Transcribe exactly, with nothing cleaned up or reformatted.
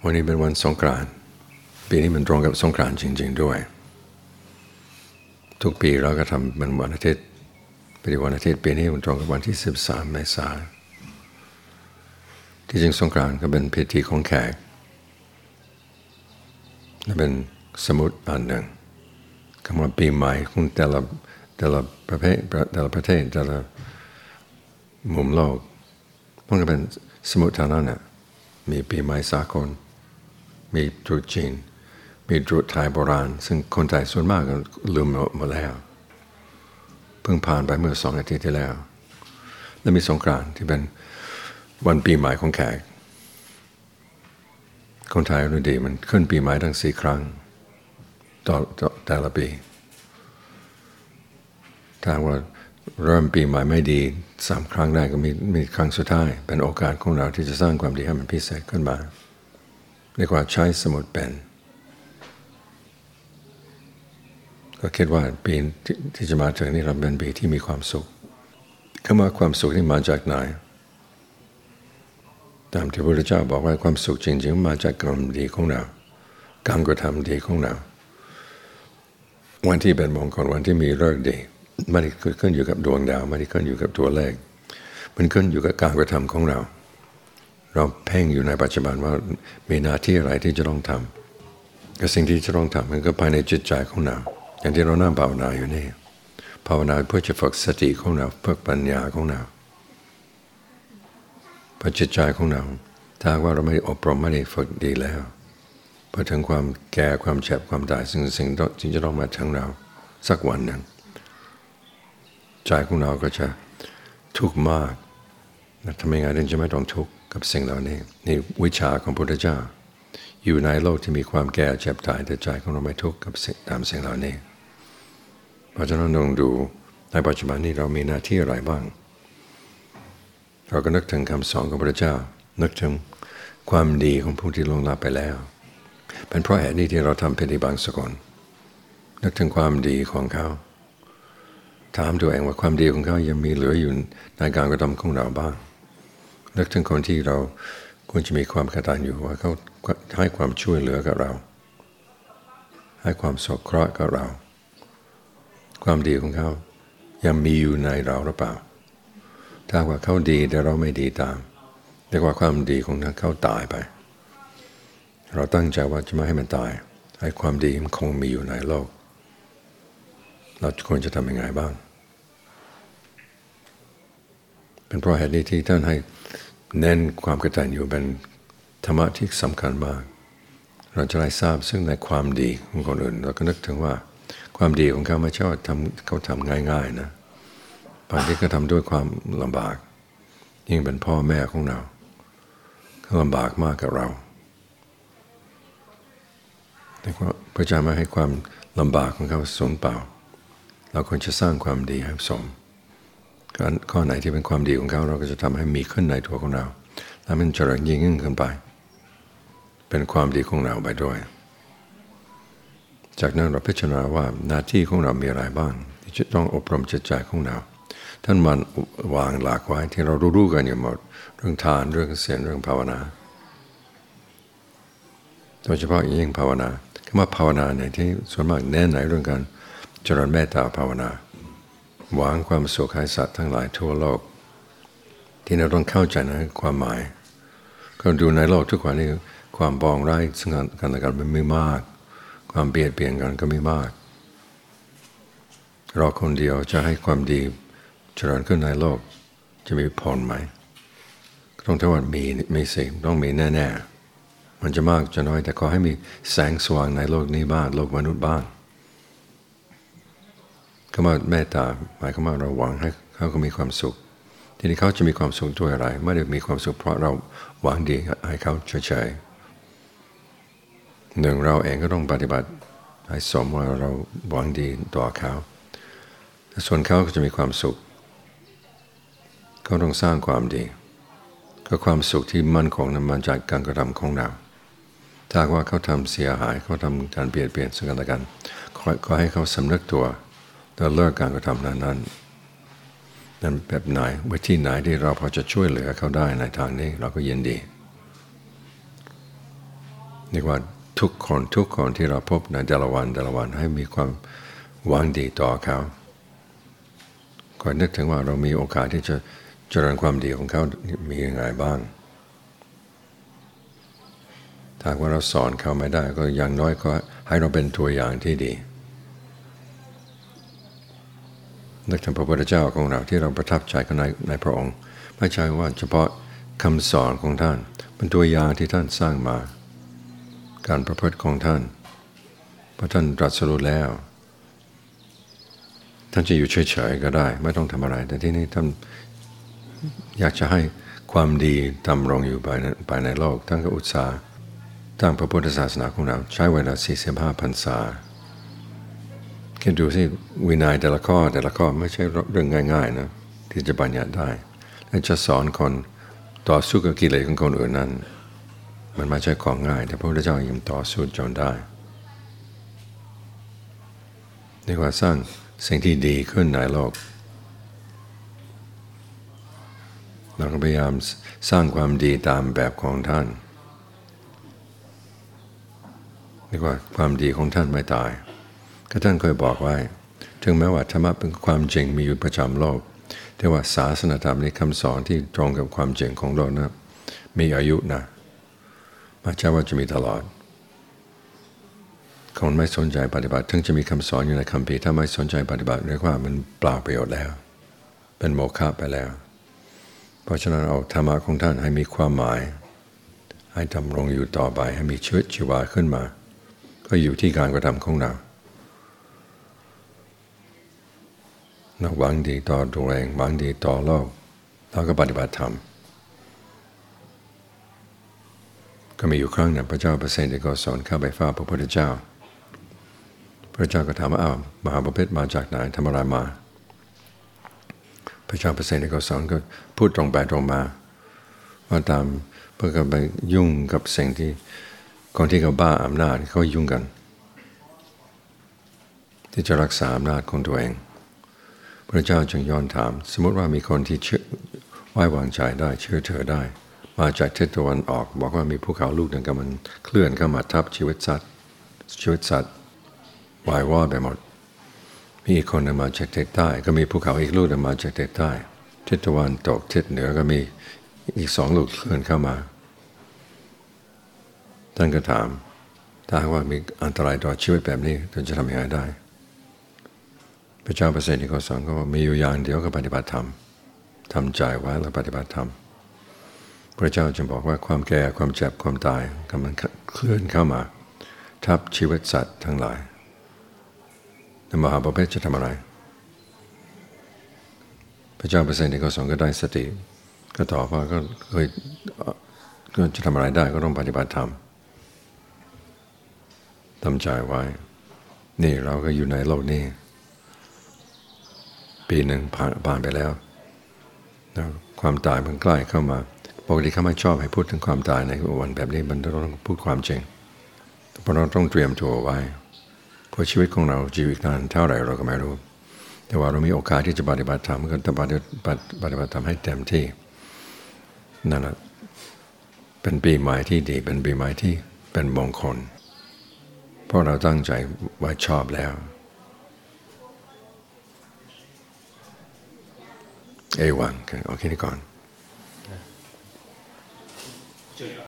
วันนี้เป็นวันสงกรานต์ปีนี้มันตรงกับสงกรานต์จริงๆด้วยทุกปีเราก็ทำเป็นวันอาทิตย์ปีวันอาทิตย์ปีนี้มันตรงกับวันที่สิบสามเมษายนที่จริงสงกรานต์ก็เป็นพิธีของแขกและเป็นสมุดอันหนึ่งคำว่าปีใหม่ของแต่ละแต่ละประเทศแต่ละประเทศแต่ละมุมโลกมันก็เป็นสมุดทางนั้นน่ะมีปีใหม่สากลมีตรุษจีนมีตรุษไทยโบราณซึ่งคนไทยส่วนมากก็ลืมหมดแล้วเพิ่งผ่านไปเมื่อสองอาทิตย์ที่แล้วและมีสงกรานต์ที่เป็นวันปีใหม่ของแขกคนไทยรู้ดีมันขึ้นปีใหม่ทั้งสี่ครั้งต่อแต่ละปีถ้าว่าเริ่มปีใหม่ไม่ดีสามครั้งได้ก็มีมีครั้งสุดท้ายเป็นโอกาสของเราที่จะสร้างความดีให้มันพิเศษขึ้นมาเรียกว่าใช้สมุดเป็นก็คิดว่าปีที่จะมาถึงนี้เราเป็นปีที่มีความสุขคำว่าความสุขที่มาจากไหนตามที่พระพุทธเจ้าบอกว่าความสุขจริงๆมาจากกรรมดีของเราการกระทำดีของเราวันที่เป็นมงคลวันที่มีฤกษ์ดีไม่ได้ขึ้นอยู่กับดวงดาวไม่ได้ขึ้นอยู่กับตัวเลขมันขึ้นอยู่กับการกระทำของเราเราเพ่งอยู่ในปัจจุบันว่ามีหน้าที่อะไรที่จะต้องทำกับสิ่งที่จะต้องทำมันก็ภายในจิตใจของเราอย่างที่เรานั่งภาวนาอยู่นี่ภาวนาเพื่อจะฝึกสติของเราเพื่อปัญญาของเราเพื่อจิตใจของเราถ้าว่าเราไม่ได้อบรมไม่ได้ฝึกดีแล้วพอถึงความแก่ความเจ็บความตายสิ่งสิ่งที่จะต้องมาถึงเราสักวันหนึ่งใจของเราก็จะทุกข์มากทำยังไงถึงจะไม่ต้องทุกข์กับสิ่งเหล่านี้นี่วิชาของพระพุทธเจ้าอยู่ในโลกที่มีความแก่เจ็บตายแต่ใจของเราไม่ทุกข์กับสิ่งตามสิ่งเหล่านี้เพราะฉะนั้นลองดูในปัจจุบันนี้เรามีหน้าที่อะไรบ้างเราก็นึกถึงคำสอนของพระพุทธเจ้านึกถึงความดีของผู้ที่ล่วงลับไปแล้วเป็นเพราะเหตุนี้ที่เราทำพิธีบางสกุลนึกถึงความดีของเขาถามตัวเองว่าความดีของเขายังมีเหลืออยู่ในการกระทำของเราบ้างนึกถึงคนที่เราควรจะมีความกตัญญูว่าเขาให้ความช่วยเหลือกับเราให้ความสงเคราะห์กับเราความดีของเขายังมีอยู่ในเราหรือเปล่าถ้าว่าเขาดีแต่เราไม่ดีตามเรียกว่าความดีของเขาตายไปเราตั้งใจว่าจะไม่ให้มันตายให้ความดีมันคงมีอยู่ในโลกเราควรจะทำยังไงบ้างเป็นเพราะเหตุนี้ที่ท่านให้เน้นความกตัญญูเป็นธรรมะที่สำคัญมากเราจะได้ทราบซึ่งในความดีของคนอื่นเราก็นึกถึงว่าความดีของเขาไม่ใช่ว่าทำเขาทำง่ายๆนะบางทีก็ทำด้วยความลำบากยิ่งเป็นพ่อแม่ของเราเขาลำบากมากกับเราแต่ว่าพระเจ้าไม่ให้ความลำบากของเขาสูญเปล่าเราควรจะสร้างความดีให้สมข้อไหนที่เป็นความดีของเขาเราก็จะทำให้มีขึ้นในตัวของเราแล้วมันเจริญยิ่งยิ่งขึ้นไปเป็นความดีของเราไปด้วยจากนั้นเราพิจารณาว่าหน้าที่ของเรามีอะไรบ้างที่จะต้องอบรมจิตใจของเราท่านมันวางหลากไว้ที่เรารู้ๆกันอยู่หมดเรื่องทานเรื่องศีลเรื่องภาวนาโดยเฉพาะยิ่งภาวนาคำว่าภาวนาเนี่ยที่ส่วนมากแน่นในเรื่องการเจริญเมตตาภาวนาหวังความสุขให้สัตว์ทั้งหลายทั่วโลกที่เราต้องเข้าใจนะความหมายก็ดูในโลกทุกวันนี้ความปองร้ายซึ่งกันและกันมันไม่มากความเบียดเบียนกันก็ไม่มากเราคนเดียวจะให้ความดีเจริญขึ้นในโลกจะมีผลไหมต้องถ้าว่ามีมีสิต้องมีแน่ๆมันจะมากจะน้อยแต่ขอให้มีแสงสว่างในโลกนี้บ้างโลกมนุษย์บ้างคำว่าเมตตาหมายความว่าเราหวังให้เขาก็มีความสุขทีนี้เขาจะมีความสุขด้วยอะไรไม่ได้มีความสุขเพราะเราหวังดีให้เขาเฉยๆหนึ่งเราเองก็ต้องปฏิบัติให้สมว่าเราหวังดีต่อเขาส่วนเขาก็จะมีความสุขเขาต้องสร้างความดีก็ความสุขที่มั่นคงนั้นมาจากการกระทำของเราถ้าว่าเขาทำเสียหายเขาทำการเปลี่ยนเปลี่ยนซึ่งกันและกันขอให้เขาสำนึกตัวแล้วเลิกการกระทำนั้นนั้นนั้นแบบไหนวิธีไหนที่เราพอจะช่วยเหลือเขาได้ในทางนี้เราก็ยินดีเรียกว่าทุกคนทุกคนที่เราพบในแต่ละวันแต่ละวันให้มีความหวังดีต่อเขาคอยนึกถึงว่าเรามีโอกาสที่จะเจริญความดีของเขามียังไงบ้างถ้าว่าเราสอนเขาไม่ได้ก็อย่างน้อยก็ให้เราเป็นตัวอย่างที่ดีนึกถึงพระพุทธเจ้าของเราที่เราประทับใจกันในในพระองค์ไม่ใช่ว่าเฉพาะคำสอนของท่านเป็นตัวอย่างที่ท่านสร้างมาการประพฤติของท่านเพราะท่านตรัสรู้แล้วท่านจะอยู่เฉยๆก็ได้ไม่ต้องทำอะไรแต่ที่นี่ท่านอยากจะให้ความดีดำรงอยู่ภายในโลกท่านก็อุตส่าห์ตั้งพระพุทธศาสนาของเราใช้เวลาสี่สิบห้าพรรษาคิดดูสิวินัยแต่ละข้อแต่ละข้อไม่ใช่เรื่องง่ายๆนะที่จะบัญญัติได้และจะสอนคนต่อสู้กับกิเลสของคนอื่นนั้นมันไม่ใช่ของง่ายแต่พระพุทธเจ้ายังต่อสู้จนได้เรียกว่าสร้างสิ่งที่ดีขึ้นในโลกเราก็พยายามสร้างความดีตามแบบของท่านเรียกว่าความดีของท่านไม่ตายก็ท่านเคยบอกไว้ถึงแม้ว่าธรรมะเป็นความจริงมีอยู่ประจำโลกแต่ว่าศาสนธรรมในคำสอนที่ตรงกับความจริงของโลกนะมีอายุนะไม่ใช่ว่าจะมีตลอดคนไม่สนใจปฏิบัติถึงจะมีคำสอนอยู่ในคัมภีร์ถ้าไม่สนใจปฏิบัติเรียกว่ามันเปล่าประโยชน์แล้วเป็นโมฆะไปแล้วเพราะฉะนั้นเอาธรรมะของท่านให้มีความหมายให้ดำรงอยู่ต่อไปให้มีชีวิตชีวาขึ้นมาก็อยู่ที่การกระทำของเราเราหวังดีต่อตัวเองหวังดีต่อโลกเราก็ปฏิบัติธรรมก็มีอยู่ครั้งหนึ่งพระเจ้าเปรตได้ก็สอนเข้าไปเฝ้าพระพุทธเจ้าพระเจ้าก็ถามว่าอ้าวมหาบพิตรมาจากไหนทำอะไรมาพระเจ้าเปรตได้ก็สอนก็พูดตรงไปตรงมาว่าตามเพื่อก็ไปยุ่งกับสิ่งที่คนที่เขาบ้าอำนาจเขายุ่งกันที่จะรักษาอำนาจของตัวเองพระเจ้าจึงย้อนถามสมมติว่ามีคนที่เชื่อไว้วางใจได้เชื่อเธอได้มาจากทิศตะวันออกบอกว่ามีภูเขาลูกหนึ่งกำลังเคลื่อนเข้ามาทับชีวิตสัตว์ชีวิตสัตว์วายวอดไปหมดมีอีกคนหนึ่งมาจากทิศใต้ก็มีภูเขาอีกลูกหนึ่งมาจากทิศใต้ทิศตะวันตกทิศเหนือก็มีอีกสองลูกเคลื่อนเข้ามาท่านก็ถามถ้าว่ามีอันตรายต่อชีวิตแบบนี้ท่านจะทำยังไงได้พระเจ้าเปรตที่เขาสอนก็มีอยู่อย่างเดียวก็ปฏิบัติธรรมทำใจไว้แล้วปฏิบัติธรรมพระเจ้าจึงบอกว่าความแก่ความเจ็บความตายกำลังเคลื่อนเข้ามาทับชีวิตสัตว์ทั้งหลายแล้วมหาบพิตรจะทำอะไรพระเจ้าเปรตที่เขาสอนก็ได้สติก็ตอบว่าก็เคยก็จะทำอะไรได้ก็ต้องปฏิบัติธรรมทำใจไว้นี่เราก็อยู่ในโลกนี้ปีหนึ่งผ่านผ่านไปแล้วความตายมันใกล้เข้ามาปกติเขาไม่ชอบให้พูดถึงความตายในวันแบบนี้มันต้องพูดความจริงเพราะเราต้องเตรียมตัวไว้เพราะชีวิตของเราชีวิตนานเท่าไหร่เราก็ไม่รู้แต่ว่าเรามีโอกาสที่จะปฏิบัติธรรมก็ต้องปฏิบัติปฏิบัติธรรมให้เต็มที่นั่นแหละเป็นปีใหม่ที่ดีเป็นปีใหม่ที่เป็นมงคลเพราะเราตั้งใจไว้ชอบแล้วเอวังโอเคนี่ก่อน